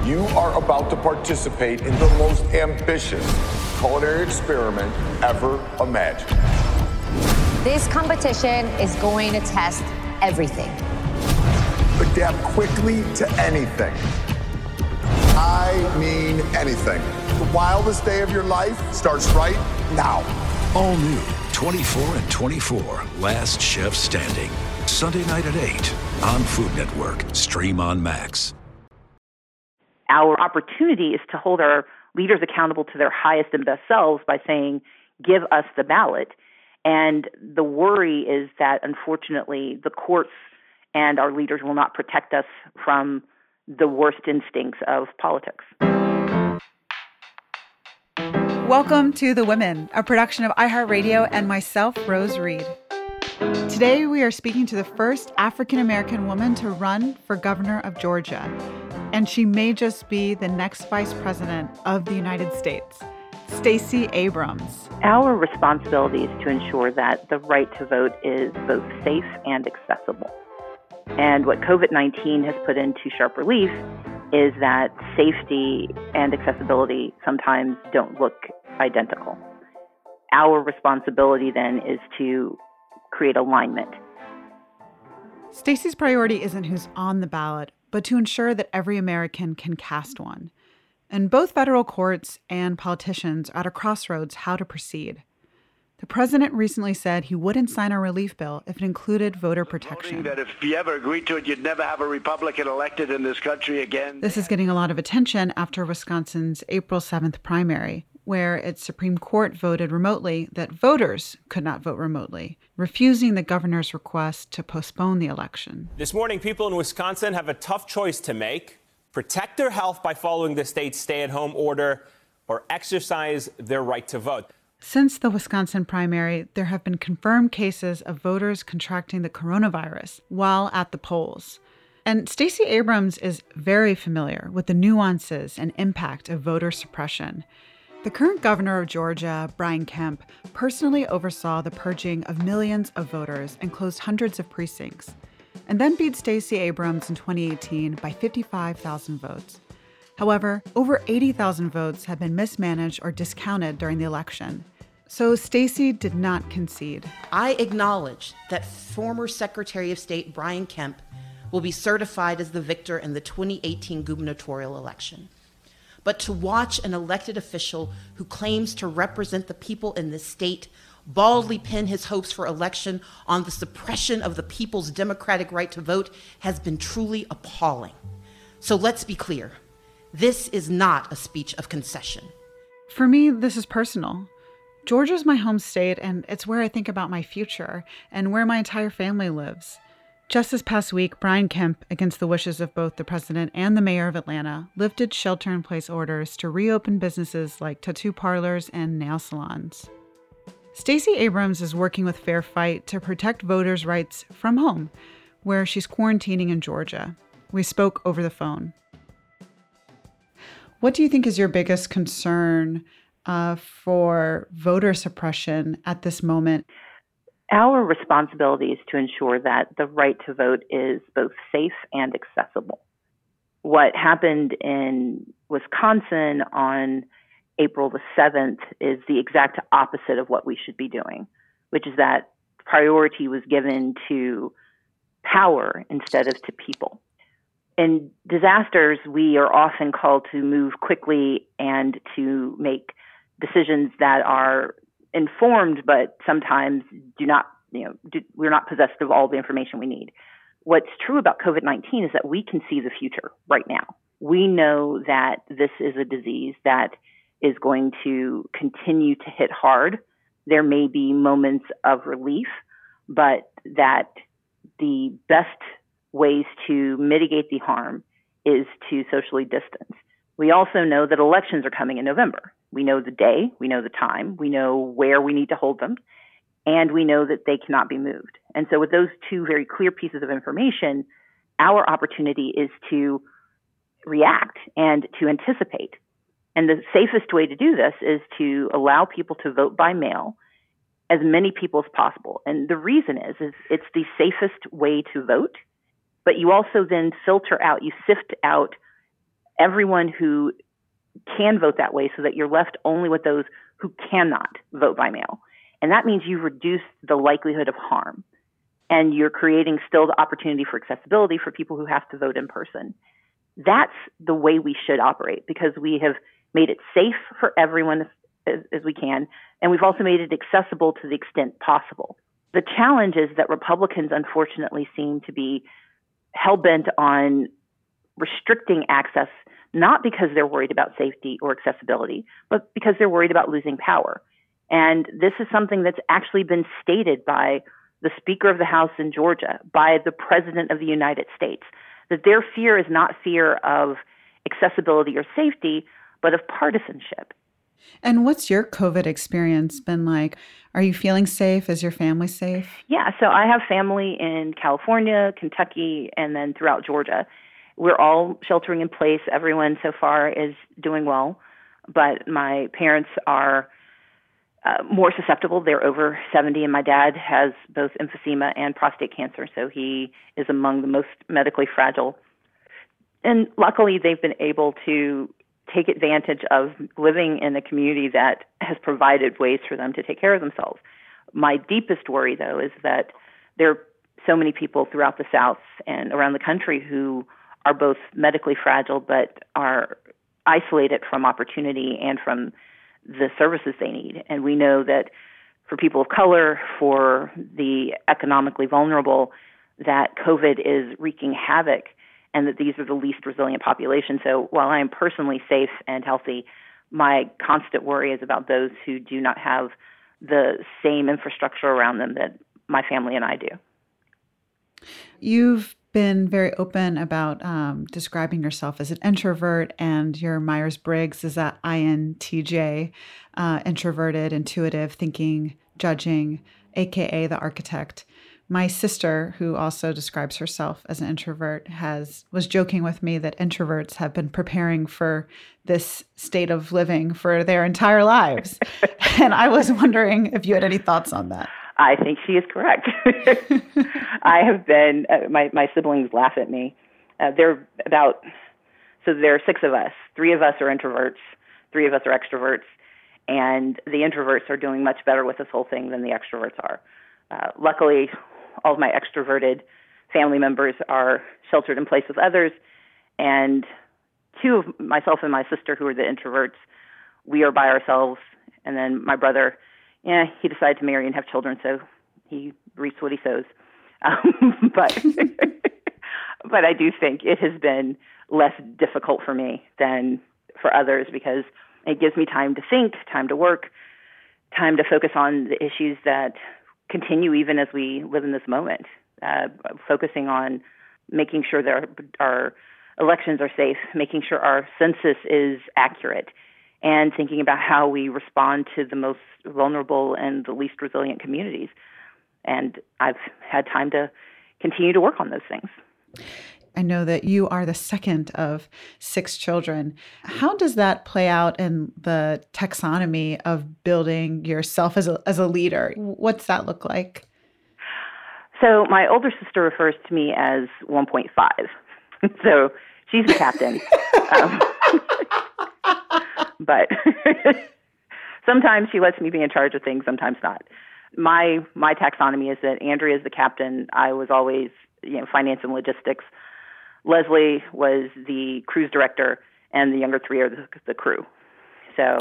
You are about to participate in the most ambitious culinary experiment ever imagined. This competition is going to test everything. Adapt quickly to anything. I mean anything. The wildest day of your life starts right now. All new 24 and 24, Last Chef Standing. Sunday night at 8 on Food Network. Stream on Max. Our opportunity is to hold our leaders accountable to their highest and best selves by saying, give us the ballot. And the worry is that, unfortunately, the courts and our leaders will not protect us from the worst instincts of politics. Welcome to The Women, a production of iHeartRadio and myself, Rose Reed. Today, we are speaking to the first African-American woman to run for governor of Georgia. And she may just be the next vice president of the United States, Stacey Abrams. Our responsibility is to ensure that the right to vote is both safe and accessible. And what COVID-19 has put into sharp relief is that safety and accessibility sometimes don't look identical. Our responsibility then is to create alignment. Stacey's priority isn't who's on the ballot, but to ensure that every American can cast one. And both federal courts and politicians are at a crossroads how to proceed. The president recently said he wouldn't sign a relief bill if it included voter protection. That if you ever agreed to it, you'd never have a Republican elected in this country again. This is getting a lot of attention after Wisconsin's April 7th primary, where its Supreme Court voted remotely that voters could not vote remotely, refusing the governor's request to postpone the election. This morning, people in Wisconsin have a tough choice to make: protect their health by following the state's stay-at-home order, or exercise their right to vote. Since the Wisconsin primary, there have been confirmed cases of voters contracting the coronavirus while at the polls. And Stacey Abrams is very familiar with the nuances and impact of voter suppression. The current governor of Georgia, Brian Kemp, personally oversaw the purging of millions of voters and closed hundreds of precincts, and then beat Stacey Abrams in 2018 by 55,000 votes. However, over 80,000 votes have been mismanaged or discounted during the election. So Stacey did not concede. I acknowledge that former Secretary of State Brian Kemp will be certified as the victor in the 2018 gubernatorial election. But to watch an elected official who claims to represent the people in this state baldly pin his hopes for election on the suppression of the people's democratic right to vote has been truly appalling. So let's be clear. This is not a speech of concession. For me, this is personal. Georgia's my home state, and it's where I think about my future and where my entire family lives. Just this past week, Brian Kemp, against the wishes of both the president and the mayor of Atlanta, lifted shelter-in-place orders to reopen businesses like tattoo parlors and nail salons. Stacey Abrams is working with Fair Fight to protect voters' rights from home, where she's quarantining in Georgia. We spoke over the phone. What do you think is your biggest concern for voter suppression at this moment? Our responsibility is to ensure that the right to vote is both safe and accessible. What happened in Wisconsin on April the 7th is the exact opposite of what we should be doing, which is that priority was given to power instead of to people. In disasters, we are often called to move quickly and to make decisions that are informed, but sometimes we're not possessed of all the information we need. What's true about COVID-19 is that we can see the future right now. We know that this is a disease that is going to continue to hit hard. There may be moments of relief, but that the best ways to mitigate the harm is to socially distance. We also know that elections are coming in November. We know the day, we know the time, we know where we need to hold them, and we know that they cannot be moved. And so with those two very clear pieces of information, our opportunity is to react and to anticipate. And the safest way to do this is to allow people to vote by mail, as many people as possible. And the reason is it's the safest way to vote, but you also then filter out, you sift out everyone who can vote that way so that you're left only with those who cannot vote by mail. And that means you reduce the likelihood of harm. And you're creating still the opportunity for accessibility for people who have to vote in person. That's the way we should operate, because we have made it safe for everyone as we can, and we've also made it accessible to the extent possible. The challenge is that Republicans, unfortunately, seem to be hell-bent on restricting access, not because they're worried about safety or accessibility, but because they're worried about losing power. And this is something that's actually been stated by the Speaker of the House in Georgia, by the President of the United States, that their fear is not fear of accessibility or safety, but of partisanship. And what's your COVID experience been like? Are you feeling safe? Is your family safe? Yeah, so I have family in California, Kentucky, and then throughout Georgia. We're all sheltering in place. Everyone so far is doing well, but my parents are more susceptible. They're over 70, and my dad has both emphysema and prostate cancer, so he is among the most medically fragile. And luckily, they've been able to take advantage of living in a community that has provided ways for them to take care of themselves. My deepest worry, though, is that there are so many people throughout the South and around the country who are both medically fragile but are isolated from opportunity and from the services they need. And we know that for people of color, for the economically vulnerable, that COVID is wreaking havoc and that these are the least resilient populations. So while I am personally safe and healthy, my constant worry is about those who do not have the same infrastructure around them that my family and I do. You've been very open about describing yourself as an introvert, and your Myers-Briggs is that INTJ, introverted, intuitive, thinking, judging, AKA the architect. My sister, who also describes herself as an introvert, was joking with me that introverts have been preparing for this state of living for their entire lives. And I was wondering if you had any thoughts on that. I think she is correct. I have been, my siblings laugh at me. There are 6 of us. 3 of us are introverts, 3 of us are extroverts, and the introverts are doing much better with this whole thing than the extroverts are. Luckily, all of my extroverted family members are sheltered in place with others, and 2 of myself and my sister, who are the introverts, we are by ourselves, and then my brother, he decided to marry and have children, so he reaps what he sows. But I do think it has been less difficult for me than for others, because it gives me time to think, time to work, time to focus on the issues that continue even as we live in this moment, focusing on making sure that our elections are safe, making sure our census is accurate, and thinking about how we respond to the most vulnerable and the least resilient communities. And I've had time to continue to work on those things. I know that you are the second of 6 children. How does that play out in the taxonomy of building yourself as a leader? What's that look like? So my older sister refers to me as 1.5. So she's the captain. But sometimes she lets me be in charge of things, sometimes not. My taxonomy is that Andrea is the captain. I was always, finance and logistics. Leslie was the cruise director, and the younger 3 are the crew. So,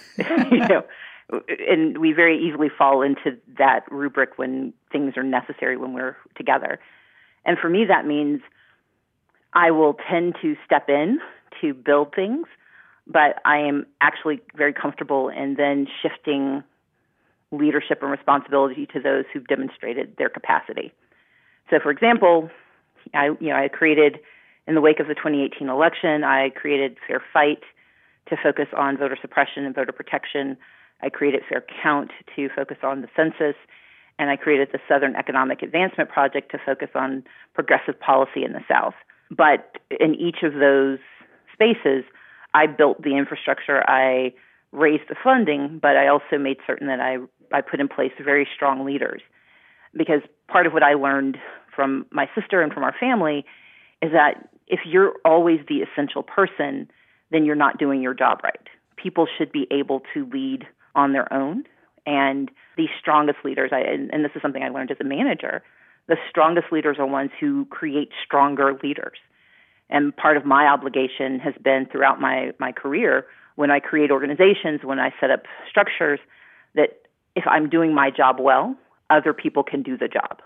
and we very easily fall into that rubric when things are necessary when we're together. And for me, that means I will tend to step in to build things, but I am actually very comfortable in then shifting leadership and responsibility to those who've demonstrated their capacity. So, for example, I created, in the wake of the 2018 election, I created Fair Fight to focus on voter suppression and voter protection. I created Fair Count to focus on the census, and I created the Southern Economic Advancement Project to focus on progressive policy in the South. But in each of those spaces, I built the infrastructure, I raised the funding, but I also made certain that I put in place very strong leaders. Because part of what I learned from my sister and from our family is that if you're always the essential person, then you're not doing your job right. People should be able to lead on their own. And the strongest leaders, and this is something I learned as a manager, the strongest leaders are ones who create stronger leaders. And part of my obligation has been throughout my career, when I create organizations, when I set up structures, that if I'm doing my job well, other people can do the job.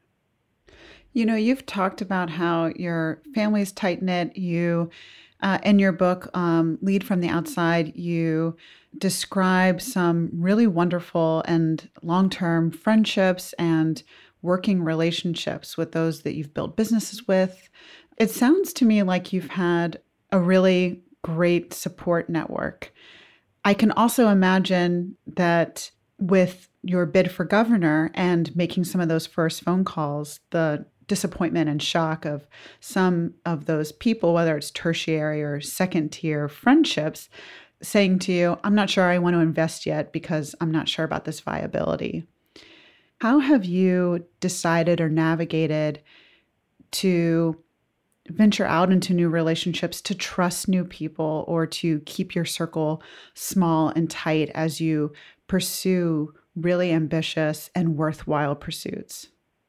You know, you've talked about how your family's tight-knit. You, in your book, Lead from the Outside, you describe some really wonderful and long-term friendships and working relationships with those that you've built businesses with. It sounds to me like you've had a really great support network. I can also imagine that with your bid for governor and making some of those first phone calls, the disappointment and shock of some of those people, whether it's tertiary or second tier friendships, saying to you, I'm not sure I want to invest yet because I'm not sure about this viability. How have you decided or navigated to venture out into new relationships, to trust new people, or to keep your circle small and tight as you pursue really ambitious and worthwhile pursuits?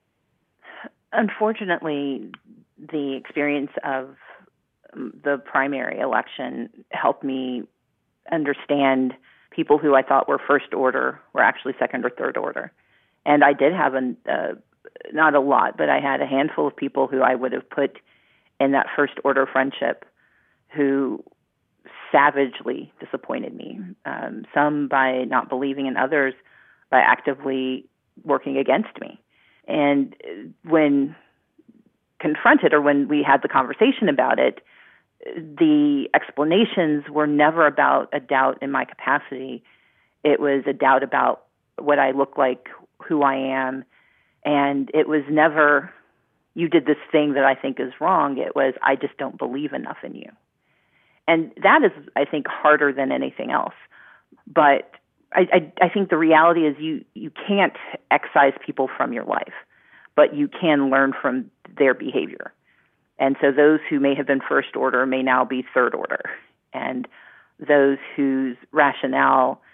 Unfortunately, the experience of the primary election helped me understand people who I thought were first order were actually second or third order. And I did have not a lot, but I had a handful of people who I would have put in that first order friendship who savagely disappointed me. Some by not believing in others, by actively working against me. And when confronted, or when we had the conversation about it, the explanations were never about a doubt in my capacity. It was a doubt about what I look like, who I am. And it was never, you did this thing that I think is wrong. It was, I just don't believe enough in you. And that is, I think, harder than anything else. But I think the reality is you can't excise people from your life, but you can learn from their behavior. And so those who may have been first order may now be third order. And those whose rationale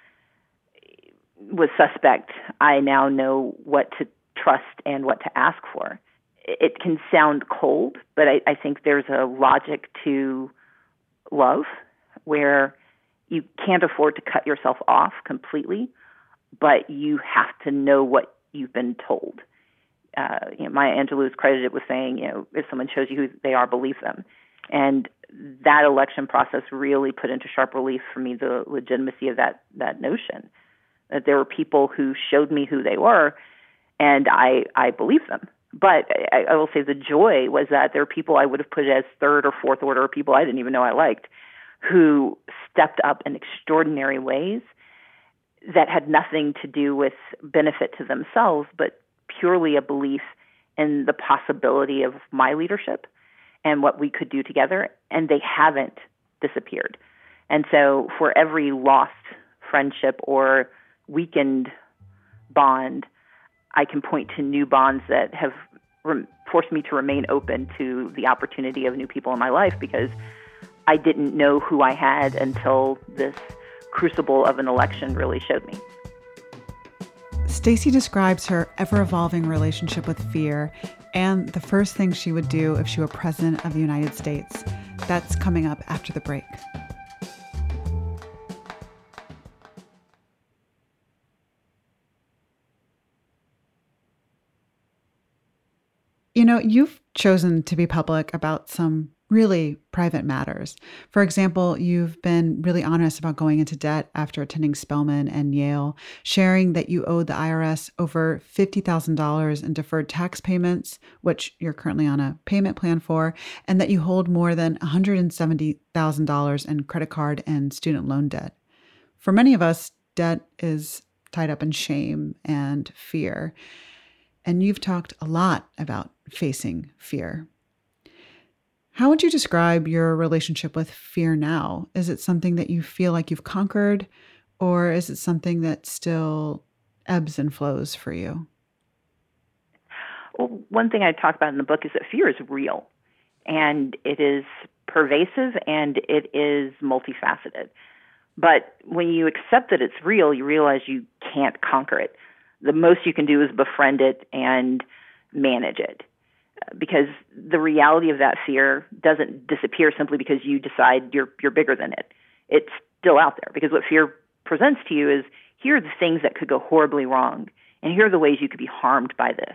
was suspect, I now know what to trust and what to ask for. It can sound cold, but I think there's a logic to love where you can't afford to cut yourself off completely, but you have to know what you've been told. Maya Angelou is credited with saying, if someone shows you who they are, believe them. And that election process really put into sharp relief for me the legitimacy of that notion, that there were people who showed me who they were, and I believed them. But I will say the joy was that there are people I would have put as third or fourth order, people I didn't even know I liked, who stepped up in extraordinary ways that had nothing to do with benefit to themselves, but purely a belief in the possibility of my leadership and what we could do together, and they haven't disappeared. And so for every lost friendship or weakened bond, I can point to new bonds that have forced me to remain open to the opportunity of new people in my life, because I didn't know who I had until this crucible of an election really showed me. Stacey describes her ever-evolving relationship with fear and the first thing she would do if she were president of the United States. That's coming up after the break. You've chosen to be public about some really private matters. For example, you've been really honest about going into debt after attending Spelman and Yale, sharing that you owed the IRS over $50,000 in deferred tax payments, which you're currently on a payment plan for, and that you hold more than $170,000 in credit card and student loan debt. For many of us, debt is tied up in shame and fear. And you've talked a lot about facing fear. How would you describe your relationship with fear now? Is it something that you feel like you've conquered, or is it something that still ebbs and flows for you? Well, one thing I talk about in the book is that fear is real. and it is pervasive, and it is multifaceted. But when you accept that it's real, you realize you can't conquer it. The most you can do is befriend it and manage it, because the reality of that fear doesn't disappear simply because you decide you're bigger than it. It's still out there, because what fear presents to you is, here are the things that could go horribly wrong, and here are the ways you could be harmed by this.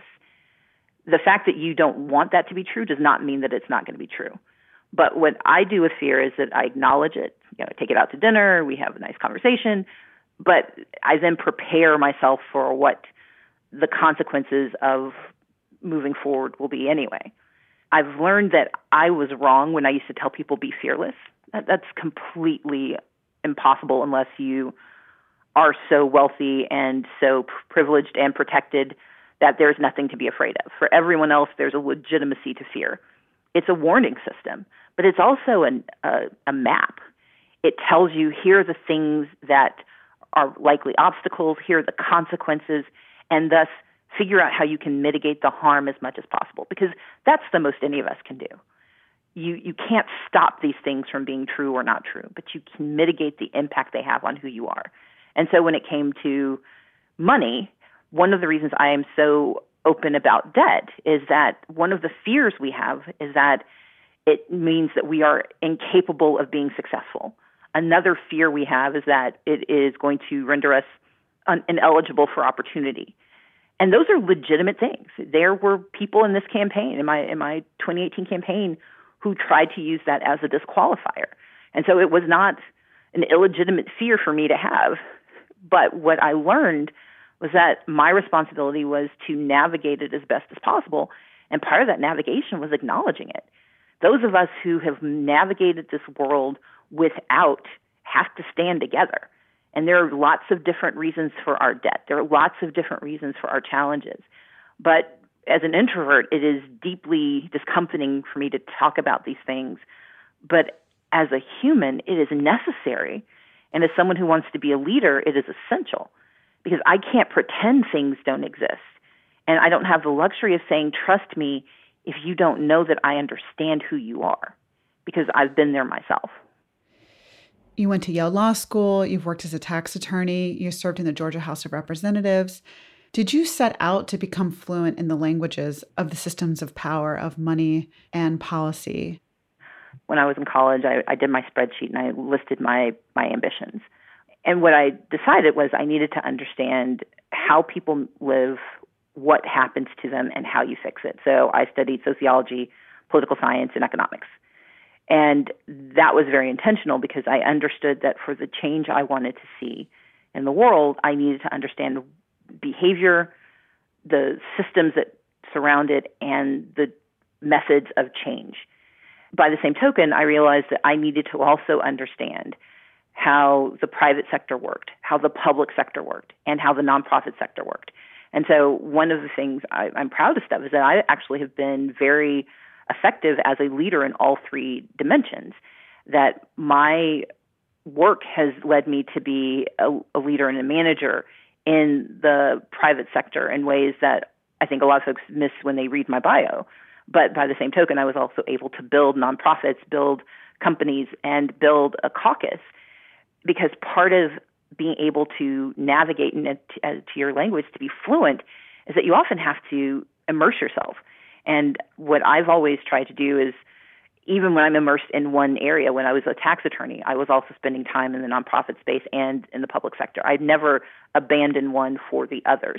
The fact that you don't want that to be true does not mean that it's not going to be true. But what I do with fear is that I acknowledge it. I take it out to dinner, we have a nice conversation, but I then prepare myself for what the consequences of moving forward will be anyway. I've learned that I was wrong when I used to tell people be fearless. That's completely impossible unless you are so wealthy and so privileged and protected that there's nothing to be afraid of. For everyone else, there's a legitimacy to fear. It's a warning system, but it's also a map. It tells you, here are the things that are likely obstacles, here are the consequences, and thus figure out how you can mitigate the harm as much as possible, because that's the most any of us can do. You can't stop these things from being true or not true, but you can mitigate the impact they have on who you are. And so when it came to money, one of the reasons I am so open about debt is that one of the fears we have is that it means that we are incapable of being successful. Another fear we have is that it is going to render us ineligible for opportunity. And those are legitimate things. There were people in this campaign, in my 2018 campaign, who tried to use that as a disqualifier. And so it was not an illegitimate fear for me to have. But what I learned was that my responsibility was to navigate it as best as possible. And part of that navigation was acknowledging it. Those of us who have navigated this world without have to stand together. And there are lots of different reasons for our debt. There are lots of different reasons for our challenges. But as an introvert, it is deeply discomforting for me to talk about these things. But as a human, it is necessary. And as someone who wants to be a leader, it is essential, because I can't pretend things don't exist. And I don't have the luxury of saying, trust me, if you don't know that I understand who you are, because I've been there myself. You went to Yale Law School, you've worked as a tax attorney, you served in the Georgia House of Representatives. Did you set out to become fluent in the languages of the systems of power, of money and policy? When I was in college, I did my spreadsheet and I listed my ambitions. And what I decided was I needed to understand how people live, what happens to them, and how you fix it. So I studied sociology, political science, and economics. And that was very intentional, because I understood that for the change I wanted to see in the world, I needed to understand behavior, the systems that surround it, and the methods of change. By the same token, I realized that I needed to also understand how the private sector worked, how the public sector worked, and how the nonprofit sector worked. And so one of the things I'm proudest of is that I actually have been very effective as a leader in all three dimensions, that my work has led me to be a leader and a manager in the private sector in ways that I think a lot of folks miss when they read my bio. But by the same token, I was also able to build nonprofits, build companies, and build a caucus, because part of being able to navigate, and to your language, to be fluent, is that you often have to immerse yourself. And what I've always tried to do is, even when I'm immersed in one area, when I was a tax attorney, I was also spending time in the nonprofit space and in the public sector. I'd never abandoned one for the others.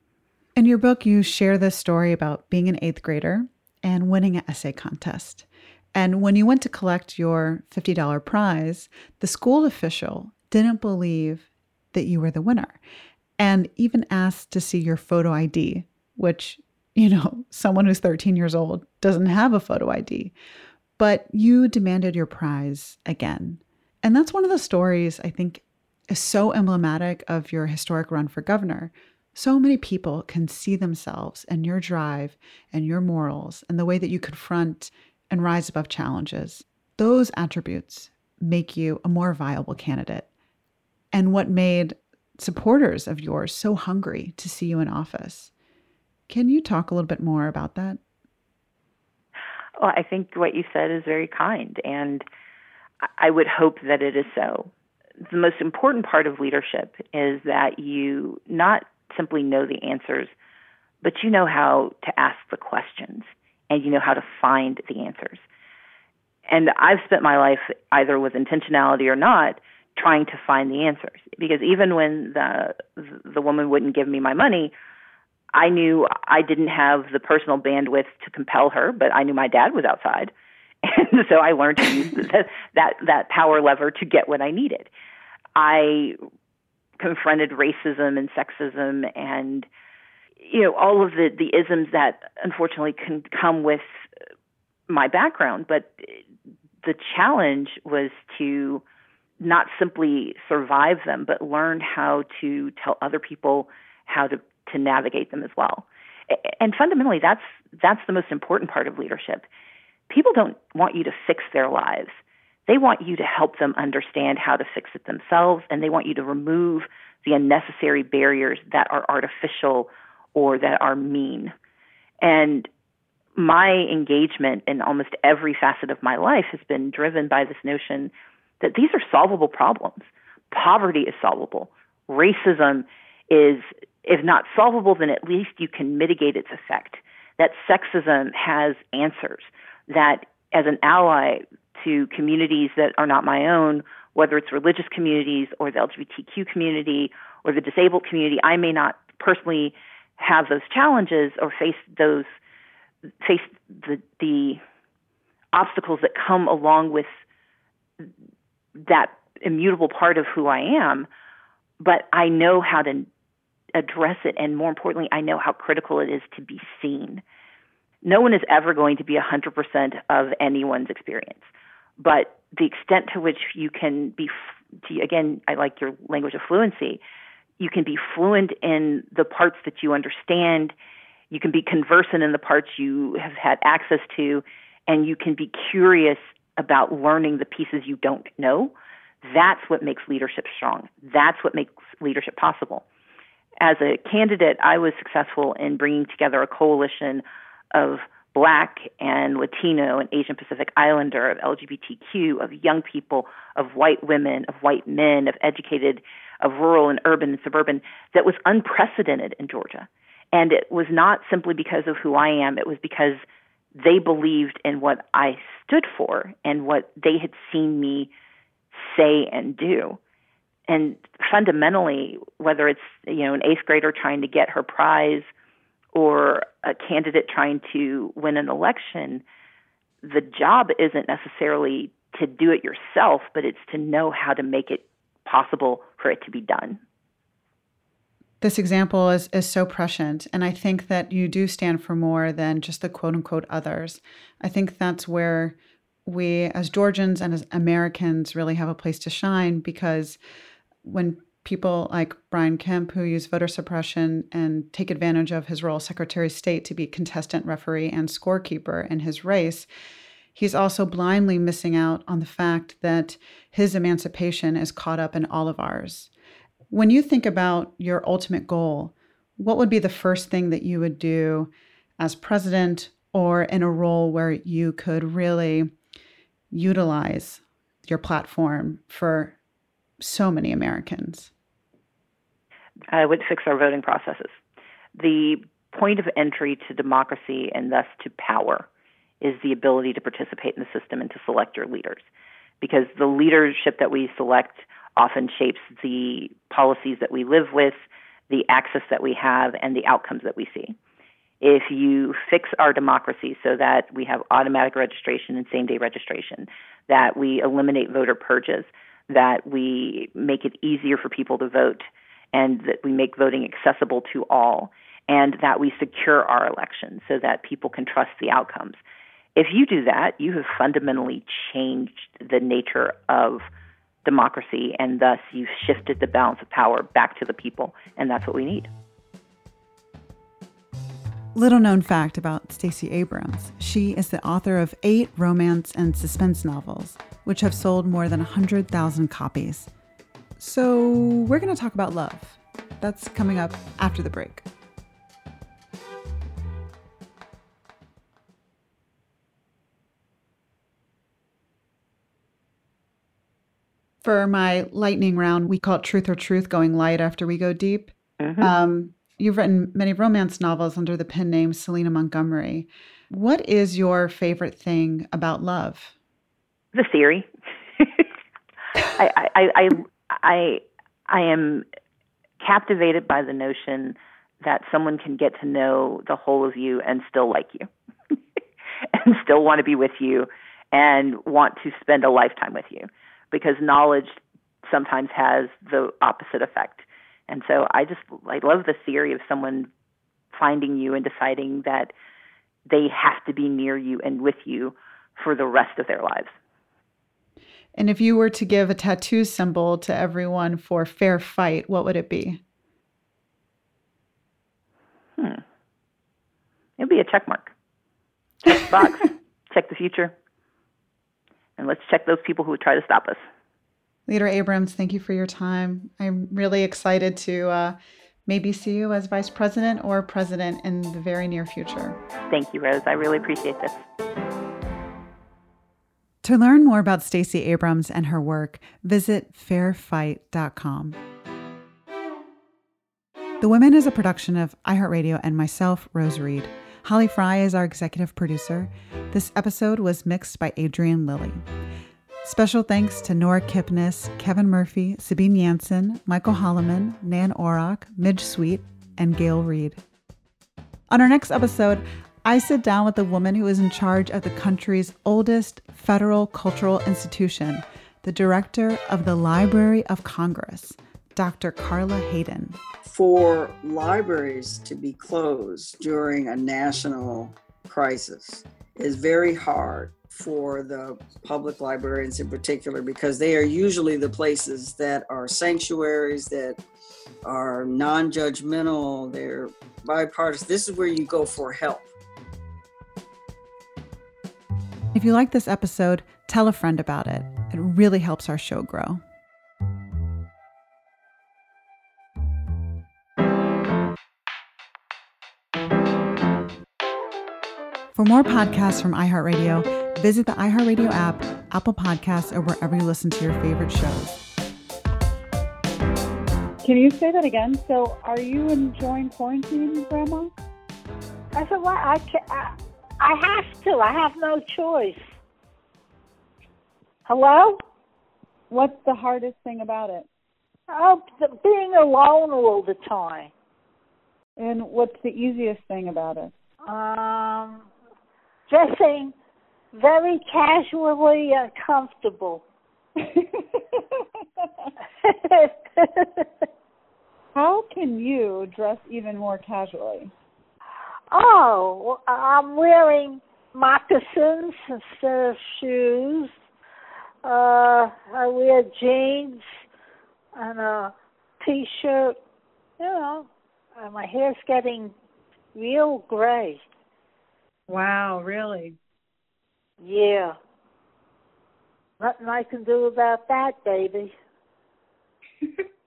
In your book, you share this story about being an 8th grader and winning an essay contest. And when you went to collect your $50 prize, the school official didn't believe that you were the winner and even asked to see your photo ID, which, someone who's 13 years old doesn't have a photo ID. But you demanded your prize again. And that's one of the stories I think is so emblematic of your historic run for governor. So many people can see themselves in your drive and your morals and the way that you confront and rise above challenges. Those attributes make you a more viable candidate, and what made supporters of yours so hungry to see you in office. Can you talk a little bit more about that? Well, I think what you said is very kind, and I would hope that it is so. The most important part of leadership is that you not simply know the answers, but you know how to ask the questions, and you know how to find the answers. And I've spent my life, either with intentionality or not, trying to find the answers. Because even when the woman wouldn't give me my money, I knew I didn't have the personal bandwidth to compel her, but I knew my dad was outside. And so I learned to use that power lever to get what I needed. I confronted racism and sexism and, all of the isms that unfortunately can come with my background. But the challenge was to not simply survive them, but learn how to tell other people how to navigate them as well. And fundamentally, that's the most important part of leadership. People don't want you to fix their lives. They want you to help them understand how to fix it themselves, and they want you to remove the unnecessary barriers that are artificial or that are mean. And my engagement in almost every facet of my life has been driven by this notion that these are solvable problems. Poverty is solvable. Racism is, if not solvable, then at least you can mitigate its effect. That sexism has answers. That as an ally to communities that are not my own, whether it's religious communities or the LGBTQ community or the disabled community, I may not personally have those challenges or face the obstacles that come along with that immutable part of who I am, but I know how to address it, and more importantly, I know how critical it is to be seen. No one is ever going to be 100% of anyone's experience, but the extent to which you can be, again, I like your language of fluency, you can be fluent in the parts that you understand, you can be conversant in the parts you have had access to, and you can be curious about learning the pieces you don't know. That's what makes leadership strong. That's what makes leadership possible. As a candidate, I was successful in bringing together a coalition of Black and Latino and Asian Pacific Islander, of LGBTQ, of young people, of white women, of white men, of educated, of rural and urban and suburban, that was unprecedented in Georgia. And it was not simply because of who I am. It was because they believed in what I stood for and what they had seen me say and do. And fundamentally, whether it's an eighth grader trying to get her prize or a candidate trying to win an election, the job isn't necessarily to do it yourself, but it's to know how to make it possible for it to be done. This example is so prescient, and I think that you do stand for more than just the quote-unquote others. I think that's where we as Georgians and as Americans really have a place to shine, because when people like Brian Kemp, who use voter suppression and take advantage of his role as Secretary of State to be contestant referee and scorekeeper in his race, he's also blindly missing out on the fact that his emancipation is caught up in all of ours. When you think about your ultimate goal, what would be the first thing that you would do as president or in a role where you could really utilize your platform for so many Americans? I would fix our voting processes. The point of entry to democracy and thus to power is the ability to participate in the system and to select your leaders, because the leadership that we select often shapes the policies that we live with, the access that we have, and the outcomes that we see. If you fix our democracy so that we have automatic registration and same-day registration, that we eliminate voter purges, that we make it easier for people to vote, and that we make voting accessible to all, and that we secure our elections so that people can trust the outcomes. If you do that, you have fundamentally changed the nature of democracy, and thus you've shifted the balance of power back to the people, and that's what we need. Little known fact about Stacey Abrams: she is the author of 8 romance and suspense novels, which have sold more than 100,000 copies. So we're going to talk about love. That's coming up after the break. For my lightning round, we call it Truth or Truth, going light after we go deep. Mm-hmm. You've written many romance novels under the pen name Selena Montgomery. What is your favorite thing about love? The theory. I am captivated by the notion that someone can get to know the whole of you and still like you and still want to be with you and want to spend a lifetime with you, because knowledge sometimes has the opposite effect. And so I love the theory of someone finding you and deciding that they have to be near you and with you for the rest of their lives. And if you were to give a tattoo symbol to everyone for fair fight, what would it be? It'd be a check mark. Check the box. Check the future. And let's check those people who would try to stop us. Leader Abrams, thank you for your time. I'm really excited to maybe see you as vice president or president in the very near future. Thank you, Rose. I really appreciate this. To learn more about Stacey Abrams and her work, visit fairfight.com. The Women is a production of iHeartRadio and myself, Rose Reed. Holly Fry is our executive producer. This episode was mixed by Adrian Lilly. Special thanks to Nora Kipnis, Kevin Murphy, Sabine Janssen, Michael Holloman, Nan Orok, Midge Sweet, and Gail Reed. On our next episode, I sit down with the woman who is in charge of the country's oldest federal cultural institution, the director of the Library of Congress, Dr. Carla Hayden. For libraries to be closed during a national crisis is very hard for the public librarians in particular, because they are usually the places that are sanctuaries, that are non-judgmental, they're bipartisan. This is where you go for help. If you like this episode, tell a friend about it. It really helps our show grow. For more podcasts from iHeartRadio, visit the iHeartRadio app, Apple Podcasts, or wherever you listen to your favorite shows. Can you say that again? So are you enjoying quarantine, Grandma? I said, well, I have to. I have no choice. Hello? What's the hardest thing about it? Oh, being alone all the time. And what's the easiest thing about it? Dressing very casually and comfortable. How can you dress even more casually? Oh, I'm wearing moccasins instead of shoes. I wear jeans and a t-shirt. You know, and my hair's getting real gray. Wow, really? Yeah. Nothing I can do about that, baby.